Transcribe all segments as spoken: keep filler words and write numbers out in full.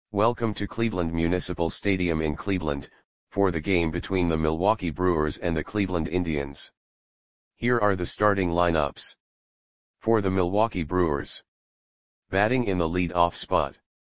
Welcome to Cleveland Municipal Stadium in Cleveland, for the game between the Milwaukee Brewers and the Cleveland Indians. Here are the starting lineups. For the Milwaukee Brewers. Batting in the lead-off spot.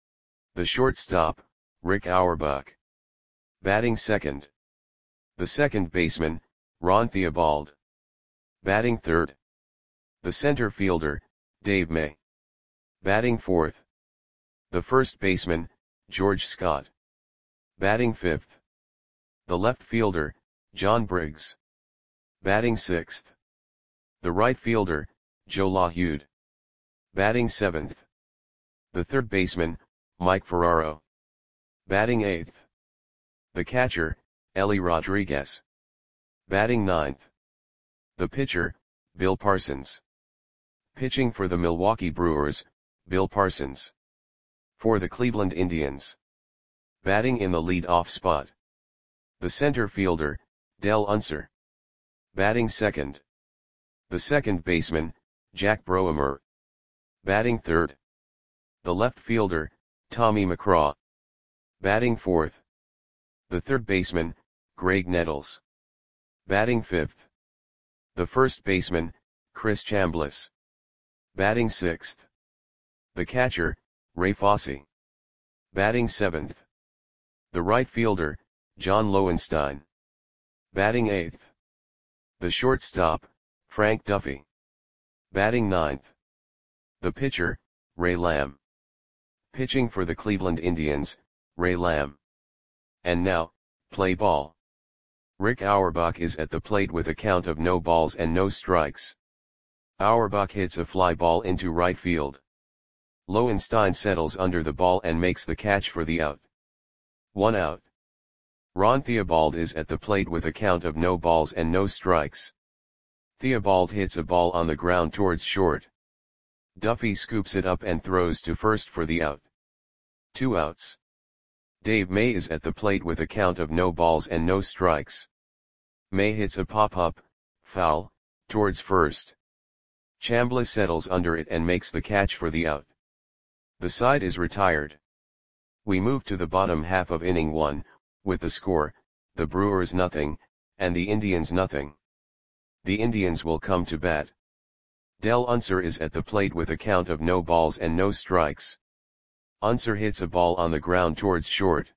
The shortstop, Rick Auerbach. Batting second. The second baseman, Ron Theobald. Batting third. The center fielder, Dave May. Batting fourth. The first baseman, George Scott. Batting fifth. The left fielder, John Briggs. Batting sixth. The right fielder, Joe LaHude. Batting seventh. The third baseman, Mike Ferraro. Batting eighth. The catcher, Ellie Rodriguez. Batting ninth. The pitcher, Bill Parsons. Pitching for the Milwaukee Brewers, Bill Parsons. For the Cleveland Indians. Batting in the lead-off spot. The center fielder, Del Unser. Batting second. The second baseman, Jack Broemer. Batting third. The left fielder, Tommy McCraw. Batting fourth. The third baseman, Greg Nettles. Batting fifth. The first baseman, Chris Chambliss. Batting sixth. The catcher, Ray Fosse. Batting seventh. The right fielder, John Lowenstein. Batting eighth. The shortstop, Frank Duffy. Batting ninth. The pitcher, Ray Lamb. Pitching for the Cleveland Indians, Ray Lamb. And now, play ball. Rick Auerbach is at the plate with a count of no balls and no strikes. Auerbach hits a fly ball into right field. Lowenstein settles under the ball and makes the catch for the out. One out. Ron Theobald is at the plate with a count of no balls and no strikes. Theobald hits a ball on the ground towards short. Duffy scoops it up and throws to first for the out. Two outs. Dave May is at the plate with a count of no balls and no strikes. May hits a pop-up, foul, towards first. Chambliss settles under it and makes the catch for the out. The side is retired. We move to the bottom half of inning one, with the score, the Brewers nothing, and the Indians nothing. The Indians will come to bat. Del Unser is at the plate with a count of no balls and no strikes. Unser hits a ball on the ground towards short.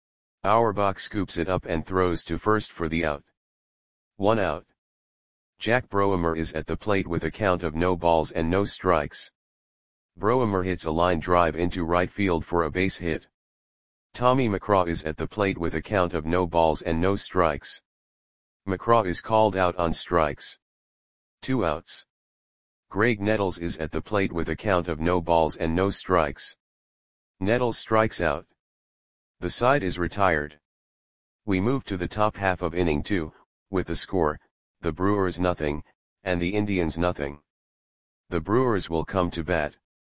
Auerbach scoops it up and throws to first for the out. One out. Jack Broemer is at the plate with a count of no balls and no strikes. Broemer hits a line drive into right field for a base hit. Tommy McCraw is at the plate with a count of no balls and no strikes. McCraw is called out on strikes. Two outs. Greg Nettles is at the plate with a count of no balls and no strikes. Nettles strikes out. The side is retired. We move to the top half of inning two, with the score, the Brewers nothing, and the Indians nothing. The Brewers will come to bat.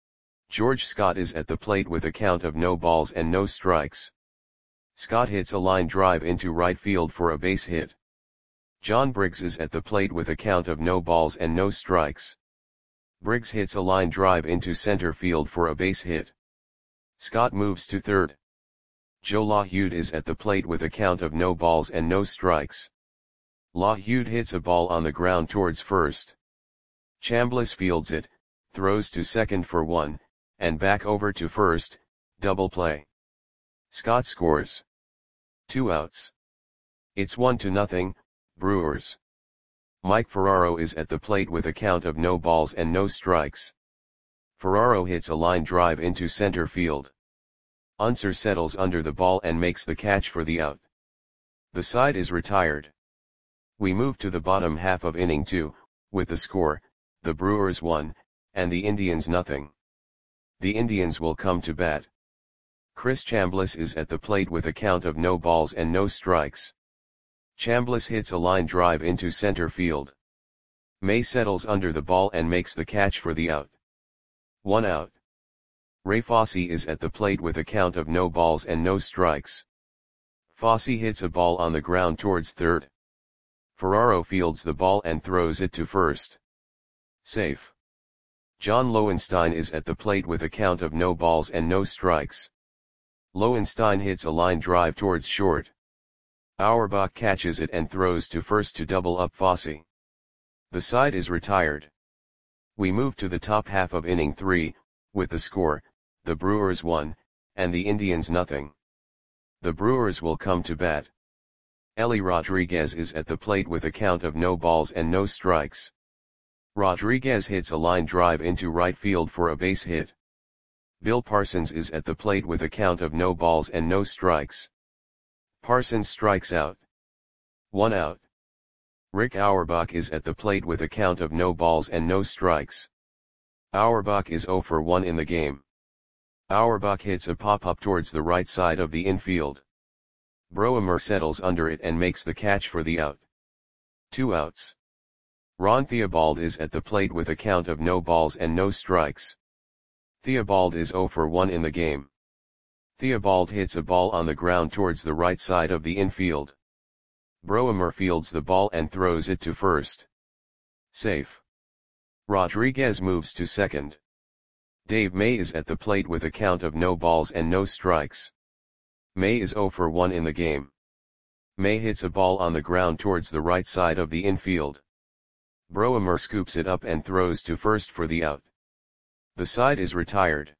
George Scott is at the plate with a count of no balls and no strikes. Scott hits a line drive into right field for a base hit. John Briggs is at the plate with a count of no balls and no strikes. Briggs hits a line drive into center field for a base hit. Scott moves to third. Joe LaHude is at the plate with a count of no balls and no strikes. LaHude hits a ball on the ground towards first. Chambliss fields it, throws to second for one, and back over to first, double play. Scott scores. Two outs. It's one to nothing, Brewers. Mike Ferraro is at the plate with a count of no balls and no strikes. Ferraro hits a line drive into center field. Unser settles under the ball and makes the catch for the out. The side is retired. We move to the bottom half of inning two, with the score, the Brewers one, and the Indians nothing. The Indians will come to bat. Chris Chambliss is at the plate with a count of no balls and no strikes. Chambliss hits a line drive into center field. May settles under the ball and makes the catch for the out. One out. Ray Fosse is at the plate with a count of no balls and no strikes. Fosse hits a ball on the ground towards third. Ferraro fields the ball and throws it to first. Safe. John Lowenstein is at the plate with a count of no balls and no strikes. Lowenstein hits a line drive towards short. Auerbach catches it and throws to first to double up Fosse. The side is retired. We move to the top half of inning three, with the score, the Brewers one, and the Indians nothing. The Brewers will come to bat. Ellie Rodriguez is at the plate with a count of no balls and no strikes. Rodriguez hits a line drive into right field for a base hit. Bill Parsons is at the plate with a count of no balls and no strikes. Parsons strikes out. One out. Rick Auerbach is at the plate with a count of no balls and no strikes. Auerbach is zero for one in the game. Auerbach hits a pop-up towards the right side of the infield. Broemer settles under it and makes the catch for the out. Two outs. Ron Theobald is at the plate with a count of no balls and no strikes. Theobald is zero for one in the game. Theobald hits a ball on the ground towards the right side of the infield. Broemer fields the ball and throws it to first. Safe. Rodriguez moves to second. Dave May is at the plate with a count of no balls and no strikes. May is zero for one in the game. May hits a ball on the ground towards the right side of the infield. Broemer scoops it up and throws to first for the out. The side is retired.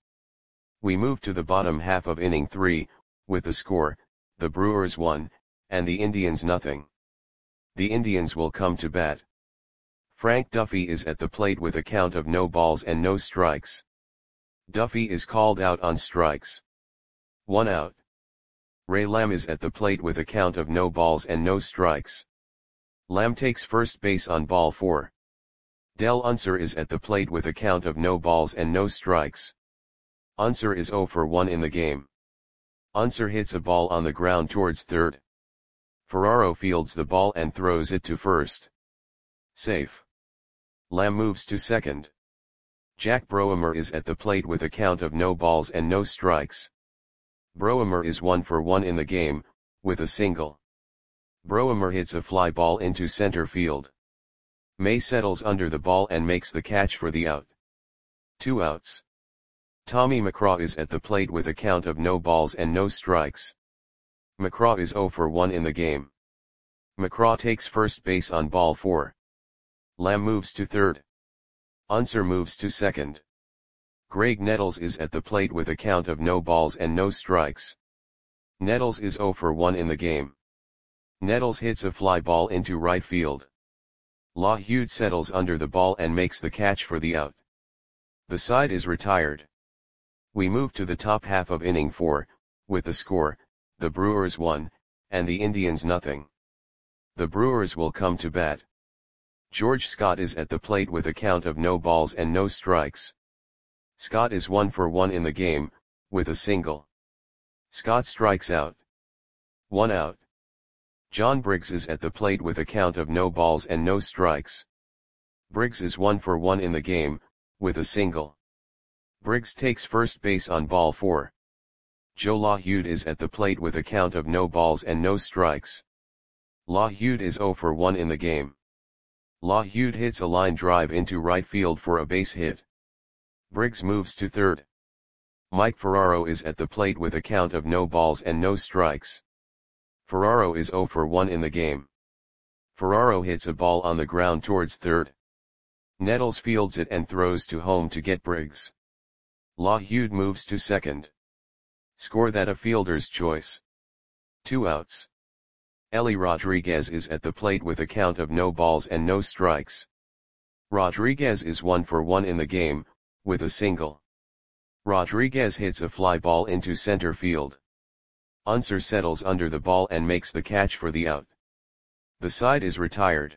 We move to the bottom half of inning three, with the score, the Brewers one, and the Indians nothing. The Indians will come to bat. Frank Duffy is at the plate with a count of no balls and no strikes. Duffy is called out on strikes. One out. Ray Lamb is at the plate with a count of no balls and no strikes. Lamb takes first base on ball four. Del Unser is at the plate with a count of no balls and no strikes. Unser is zero for one in the game. Unser hits a ball on the ground towards third. Ferraro fields the ball and throws it to first. Safe. Lamb moves to second. Jack Broemer is at the plate with a count of no balls and no strikes. Broemer is one for one in the game, with a single. Broemer hits a fly ball into center field. May settles under the ball and makes the catch for the out. Two outs. Tommy McCraw is at the plate with a count of no balls and no strikes. McCraw is zero for one in the game. McCraw takes first base on ball four. Lamb moves to third. Unser moves to second. Greg Nettles is at the plate with a count of no balls and no strikes. Nettles is zero for one in the game. Nettles hits a fly ball into right field. LaHude settles under the ball and makes the catch for the out. The side is retired. We move to the top half of inning four, with the score, the Brewers one, and the Indians nothing. The Brewers will come to bat. George Scott is at the plate with a count of no balls and no strikes. Scott is one for one in the game, with a single. Scott strikes out. One out. John Briggs is at the plate with a count of no balls and no strikes. Briggs is one for one in the game, with a single. Briggs takes first base on ball four. Joe LaHude is at the plate with a count of no balls and no strikes. LaHude is zero for one in the game. LaHude hits a line drive into right field for a base hit. Briggs moves to third. Mike Ferraro is at the plate with a count of no balls and no strikes. Ferraro is zero for one in the game. Ferraro hits a ball on the ground towards third. Nettles fields it and throws to home to get Briggs. LaHude moves to second. Score that a fielder's choice. Two outs. Ellie Rodriguez is at the plate with a count of no balls and no strikes. Rodriguez is one for one in the game, with a single. Rodriguez hits a fly ball into center field. Unser settles under the ball and makes the catch for the out. The side is retired.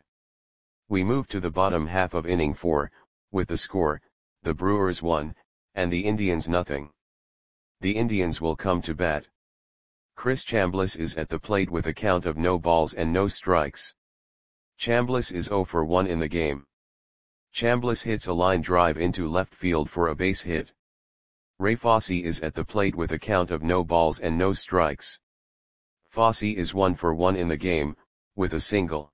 We move to the bottom half of inning four, with the score, the Brewers one, and the Indians nothing. The Indians will come to bat. Chris Chambliss is at the plate with a count of no balls and no strikes. Chambliss is zero for one in the game. Chambliss hits a line drive into left field for a base hit. Ray Fosse is at the plate with a count of no balls and no strikes. Fosse is one for one in the game, with a single.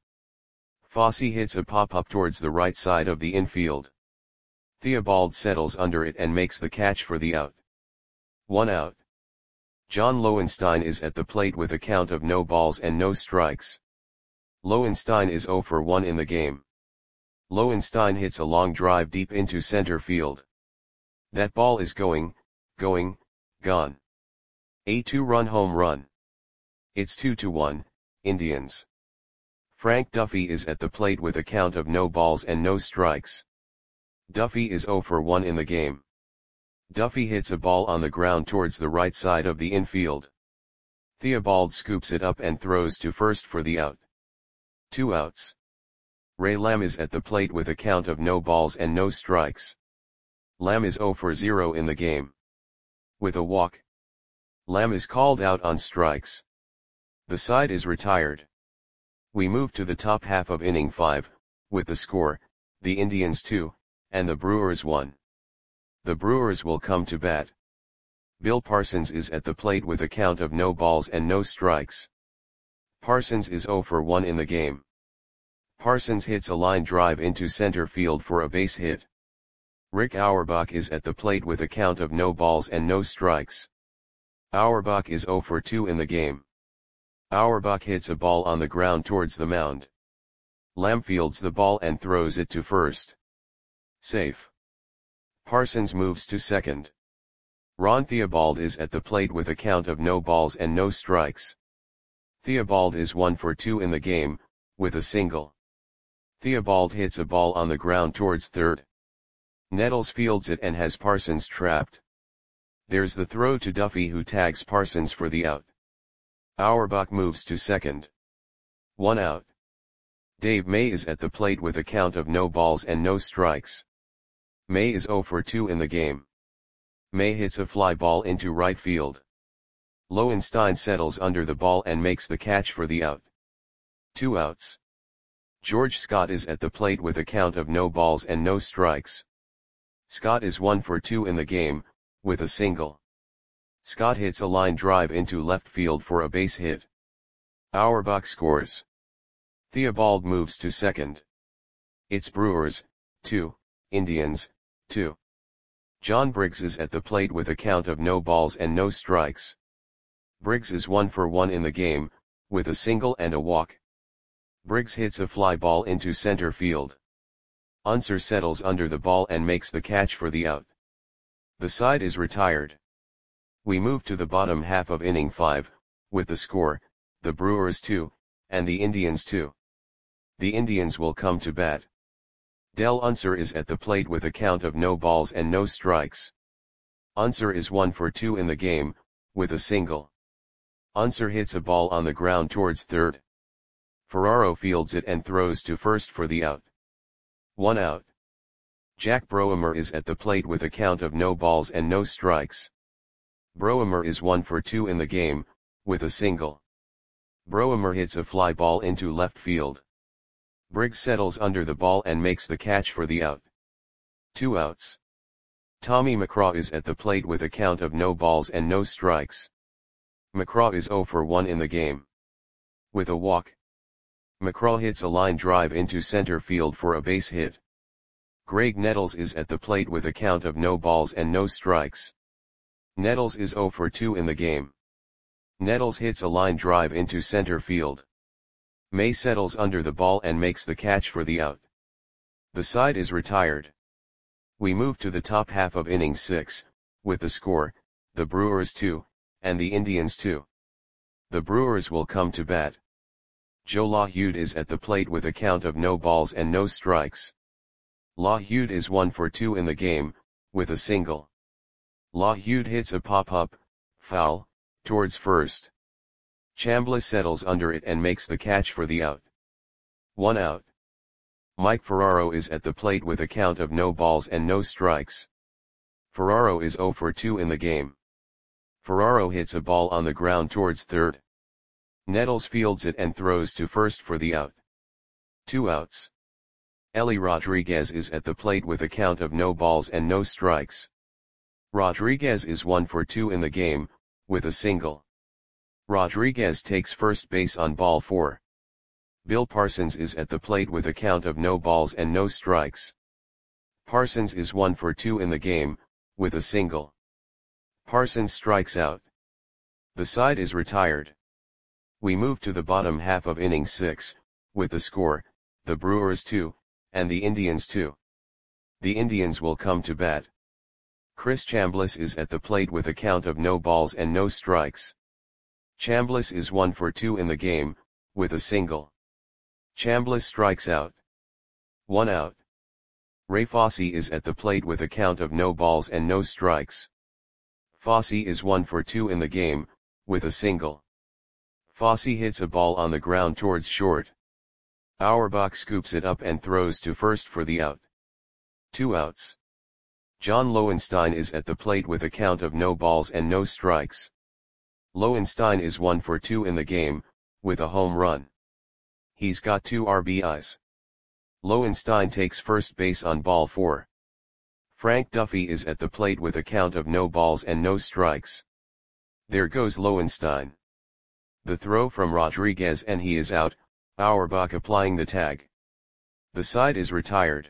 Fosse hits a pop-up towards the right side of the infield. Theobald settles under it and makes the catch for the out. One out. John Lowenstein is at the plate with a count of no balls and no strikes. Lowenstein is zero for one in the game. Lowenstein hits a long drive deep into center field. That ball is going, going, gone. A two-run home run. It's two to one, Indians. Frank Duffy is at the plate with a count of no balls and no strikes. Duffy is zero for one in the game. Duffy hits a ball on the ground towards the right side of the infield. Theobald scoops it up and throws to first for the out. Two outs. Ray Lamb is at the plate with a count of no balls and no strikes. Lamb is zero for zero in the game. With a walk, Lamb is called out on strikes. The side is retired. We move to the top half of inning five, with the score, the Indians two, and the Brewers one. The Brewers will come to bat. Bill Parsons is at the plate with a count of no balls and no strikes. Parsons is zero for one in the game. Parsons hits a line drive into center field for a base hit. Rick Auerbach is at the plate with a count of no balls and no strikes. Auerbach is zero for two in the game. Auerbach hits a ball on the ground towards the mound. Lamb fields the ball and throws it to first. Safe. Parsons moves to second. Ron Theobald is at the plate with a count of no balls and no strikes. Theobald is one for two in the game, with a single. Theobald hits a ball on the ground towards third. Nettles fields it and has Parsons trapped. There's the throw to Duffy, who tags Parsons for the out. Auerbach moves to second. One out. Dave May is at the plate with a count of no balls and no strikes. May is zero for two in the game. May hits a fly ball into right field. Lowenstein settles under the ball and makes the catch for the out. Two outs. George Scott is at the plate with a count of no balls and no strikes. Scott is one for two in the game, with a single. Scott hits a line drive into left field for a base hit. Auerbach scores. Theobald moves to second. It's Brewers, two, Indians, two. John Briggs is at the plate with a count of no balls and no strikes. Briggs is one for one in the game, with a single and a walk. Briggs hits a fly ball into center field. Unser settles under the ball and makes the catch for the out. The side is retired. We move to the bottom half of inning five, with the score, the Brewers two, and the Indians two. The Indians will come to bat. Del Unser is at the plate with a count of no balls and no strikes. Unser is one for two in the game, with a single. Unser hits a ball on the ground towards third. Ferraro fields it and throws to first for the out. One out. Jack Broemer is at the plate with a count of no balls and no strikes. Broemer is one for two in the game, with a single. Broemer hits a fly ball into left field. Briggs settles under the ball and makes the catch for the out. Two outs. Tommy McCraw is at the plate with a count of no balls and no strikes. McCraw is zero for one in the game. With a walk, McCraw hits a line drive into center field for a base hit. Greg Nettles is at the plate with a count of no balls and no strikes. Nettles is zero for two in the game. Nettles hits a line drive into center field. May settles under the ball and makes the catch for the out. The side is retired. We move to the top half of inning six, with the score, the Brewers two, and the Indians two. The Brewers will come to bat. Joe LaHude is at the plate with a count of no balls and no strikes. LaHude is one for two in the game, with a single. LaHude hits a pop-up, foul, towards first. Chambliss settles under it and makes the catch for the out. One out. Mike Ferraro is at the plate with a count of no balls and no strikes. Ferraro is zero for two in the game. Ferraro hits a ball on the ground towards third. Nettles fields it and throws to first for the out. Two outs. Ellie Rodriguez is at the plate with a count of no balls and no strikes. Rodriguez is one for two in the game, with a single. Rodriguez takes first base on ball four. Bill Parsons is at the plate with a count of no balls and no strikes. Parsons is one for two in the game, with a single. Parsons strikes out. The side is retired. We move to the bottom half of inning six, with the score, the Brewers two, and the Indians two. The Indians will come to bat. Chris Chambliss is at the plate with a count of no balls and no strikes. Chambliss is one for two in the game, with a single. Chambliss strikes out. One out. Ray Fosse is at the plate with a count of no balls and no strikes. Fosse is one for two in the game, with a single. Fosse hits a ball on the ground towards short. Auerbach scoops it up and throws to first for the out. Two outs. John Lowenstein is at the plate with a count of no balls and no strikes. Lowenstein is one for two in the game, with a home run. He's got two R B Is. Lowenstein takes first base on ball four. Frank Duffy is at the plate with a count of no balls and no strikes. There goes Lowenstein. The throw from Rodriguez and he is out, Auerbach applying the tag. The side is retired.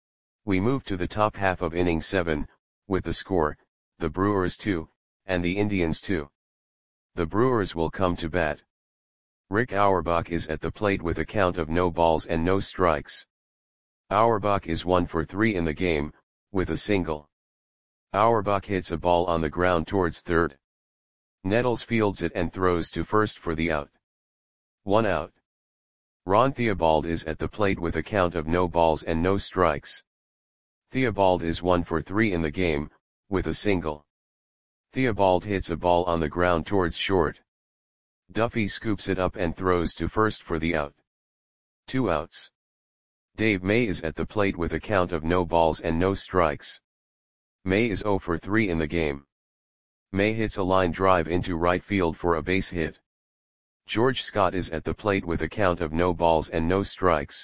We move to the top half of inning seven, with the score, the Brewers two, and the Indians two. The Brewers will come to bat. Rick Auerbach is at the plate with a count of no balls and no strikes. Auerbach is one for three in the game, with a single. Auerbach hits a ball on the ground towards third. Nettles fields it and throws to first for the out. One out. Ron Theobald is at the plate with a count of no balls and no strikes. Theobald is one for three in the game, with a single. Theobald hits a ball on the ground towards short. Duffy scoops it up and throws to first for the out. Two outs. Dave May is at the plate with a count of no balls and no strikes. May is zero for three in the game. May hits a line drive into right field for a base hit. George Scott is at the plate with a count of no balls and no strikes.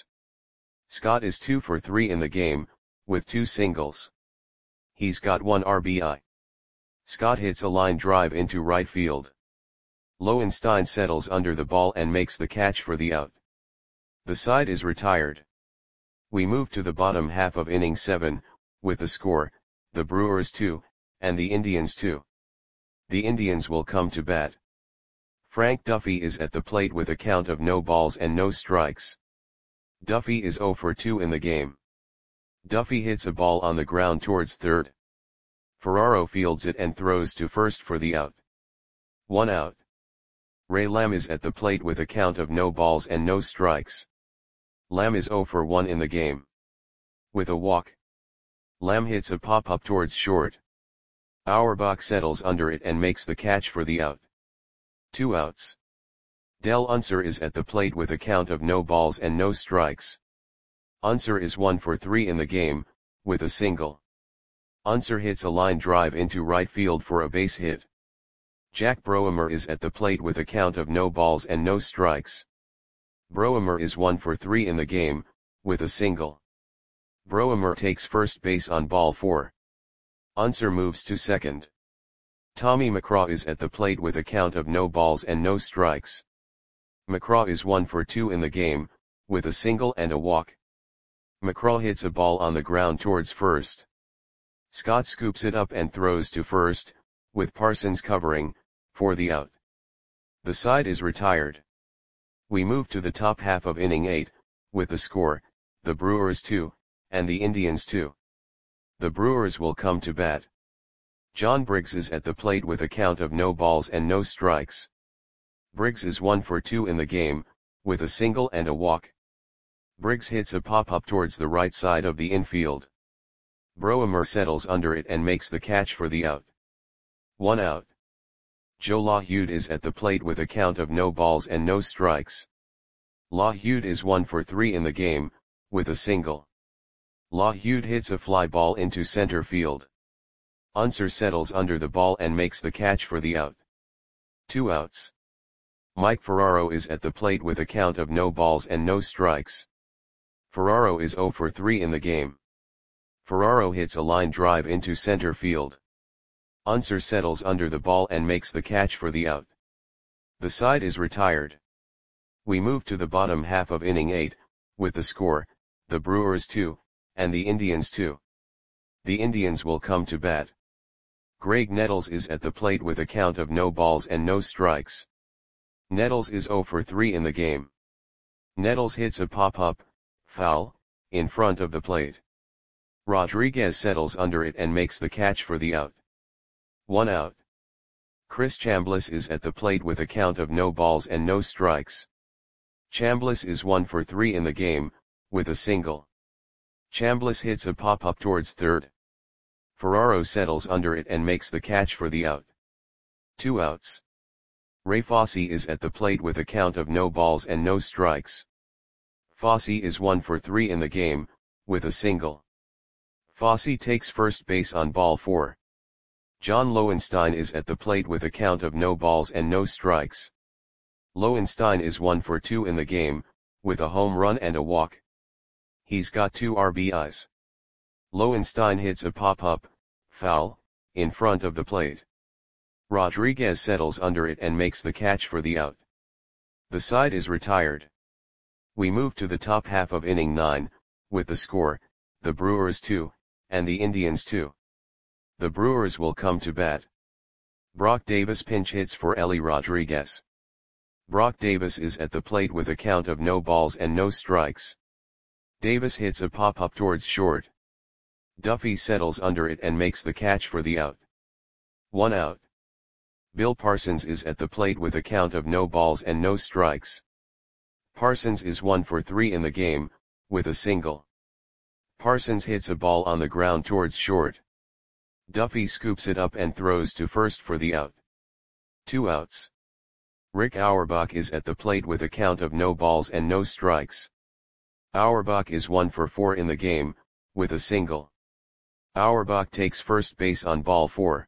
Scott is two for three in the game, with two singles. He's got one R B I. Scott hits a line drive into right field. Lowenstein settles under the ball and makes the catch for the out. The side is retired. We move to the bottom half of inning seven, with the score, the Brewers two, and the Indians two. The Indians will come to bat. Frank Duffy is at the plate with a count of no balls and no strikes. Duffy is zero for two in the game. Duffy hits a ball on the ground towards third. Ferraro fields it and throws to first for the out. One out. Ray Lamb is at the plate with a count of no balls and no strikes. Lamb is zero for one in the game. With a walk. Lamb hits a pop-up towards short. Auerbach settles under it and makes the catch for the out. Two outs. Del Unser is at the plate with a count of no balls and no strikes. Unser is one for three in the game, with a single. Unser hits a line drive into right field for a base hit. Jack Broemer is at the plate with a count of no balls and no strikes. Broemer is one for three in the game, with a single. Broemer takes first base on ball four. Unser moves to second. Tommy McCraw is at the plate with a count of no balls and no strikes. McCraw is one for two in the game, with a single and a walk. McCraw hits a ball on the ground towards first. Scott scoops it up and throws to first, with Parsons covering, for the out. The side is retired. We move to the top half of inning eight, with the score, the Brewers two, and the Indians two. The Brewers will come to bat. John Briggs is at the plate with a count of no balls and no strikes. Briggs is one for two in the game, with a single and a walk. Briggs hits a pop-up towards the right side of the infield. Broemer settles under it and makes the catch for the out. One out. Joe LaHude is at the plate with a count of no balls and no strikes. LaHude is one for three in the game, with a single. LaHude hits a fly ball into center field. Unser settles under the ball and makes the catch for the out. Two outs. Mike Ferraro is at the plate with a count of no balls and no strikes. Ferraro is zero for three in the game. Ferraro hits a line drive into center field. Unser settles under the ball and makes the catch for the out. The side is retired. We move to the bottom half of inning eight, with the score, the Brewers two, and the Indians two. The Indians will come to bat. Greg Nettles is at the plate with a count of no balls and no strikes. Nettles is zero for three in the game. Nettles hits a pop-up, foul, in front of the plate. Rodriguez settles under it and makes the catch for the out. One out. Chris Chambliss is at the plate with a count of no balls and no strikes. Chambliss is one for three in the game, with a single. Chambliss hits a pop-up towards third. Ferraro settles under it and makes the catch for the out. Two outs. Ray Fosse is at the plate with a count of no balls and no strikes. Fosse is one for three in the game, with a single. Fosse takes first base on ball four. John Lowenstein is at the plate with a count of no balls and no strikes. Lowenstein is one for two in the game, with a home run and a walk. He's got two R B Is. Lowenstein hits a pop-up, foul, in front of the plate. Rodriguez settles under it and makes the catch for the out. The side is retired. We move to the top half of inning nine, with the score, the Brewers two, and the Indians two. The Brewers will come to bat. Brock Davis pinch hits for Ellie Rodriguez. Brock Davis is at the plate with a count of no balls and no strikes. Davis hits a pop-up towards short. Duffy settles under it and makes the catch for the out. One out. Bill Parsons is at the plate with a count of no balls and no strikes. Parsons is one for three in the game, with a single. Parsons hits a ball on the ground towards short. Duffy scoops it up and throws to first for the out. Two outs. Rick Auerbach is at the plate with a count of no balls and no strikes. Auerbach is one for four in the game, with a single. Auerbach takes first base on ball four.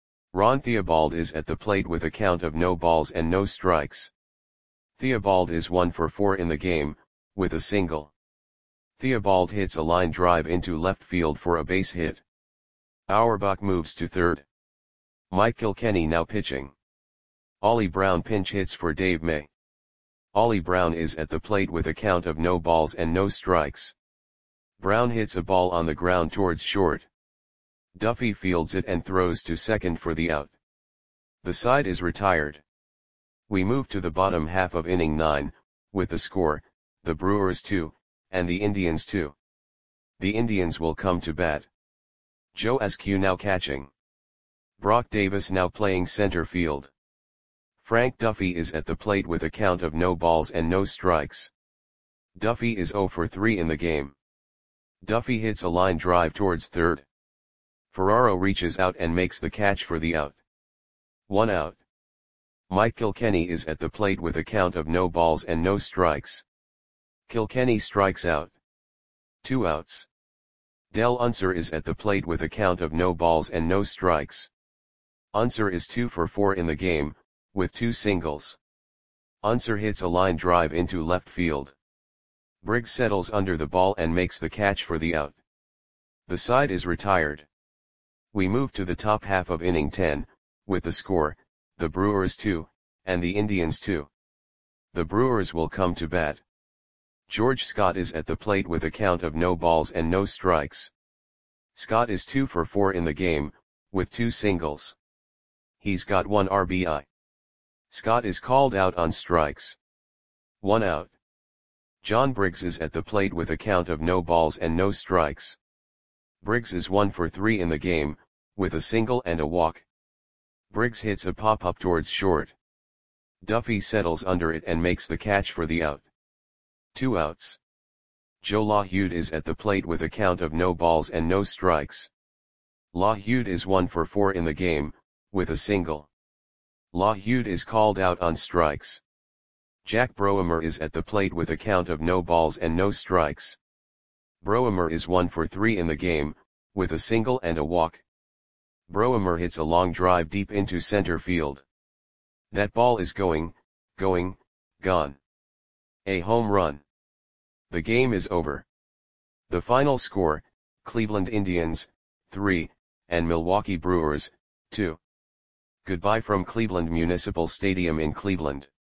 Ron Theobald is at the plate with a count of no balls and no strikes. Theobald is one for four in the game, with a single. Theobald hits a line drive into left field for a base hit. Auerbach moves to third. Mike Kilkenny now pitching. Ollie Brown pinch hits for Dave May. Ollie Brown is at the plate with a count of no balls and no strikes. Brown hits a ball on the ground towards short. Duffy fields it and throws to second for the out. The side is retired. We move to the bottom half of inning nine, with the score, the Brewers two, and the Indians two. The Indians will come to bat. Joe Askew now catching. Brock Davis now playing center field. Frank Duffy is at the plate with a count of no balls and no strikes. Duffy is zero for three in the game. Duffy hits a line drive towards third. Ferraro reaches out and makes the catch for the out. One out. Mike Kilkenny is at the plate with a count of no balls and no strikes. Kilkenny strikes out. Two outs. Del Unser is at the plate with a count of no balls and no strikes. Unser is two for four in the game, with two singles. Unser hits a line drive into left field. Briggs settles under the ball and makes the catch for the out. The side is retired. We move to the top half of inning ten, with the score, the Brewers two, and the Indians two. The Brewers will come to bat. George Scott is at the plate with a count of no balls and no strikes. Scott is two for four in the game, with two singles. He's got one R B I. Scott is called out on strikes. One out. John Briggs is at the plate with a count of no balls and no strikes. Briggs is one for three in the game, with a single and a walk. Briggs hits a pop-up towards short. Duffy settles under it and makes the catch for the out. Two outs. Joe LaHude is at the plate with a count of no balls and no strikes. LaHude is one for four in the game, with a single. LaHude is called out on strikes. Jack Broemer is at the plate with a count of no balls and no strikes. Broemer is one for three in the game, with a single and a walk. Broemer hits a long drive deep into center field. That ball is going, going, gone. A home run. The game is over. The final score, Cleveland Indians, three, and Milwaukee Brewers, two. Goodbye from Cleveland Municipal Stadium in Cleveland.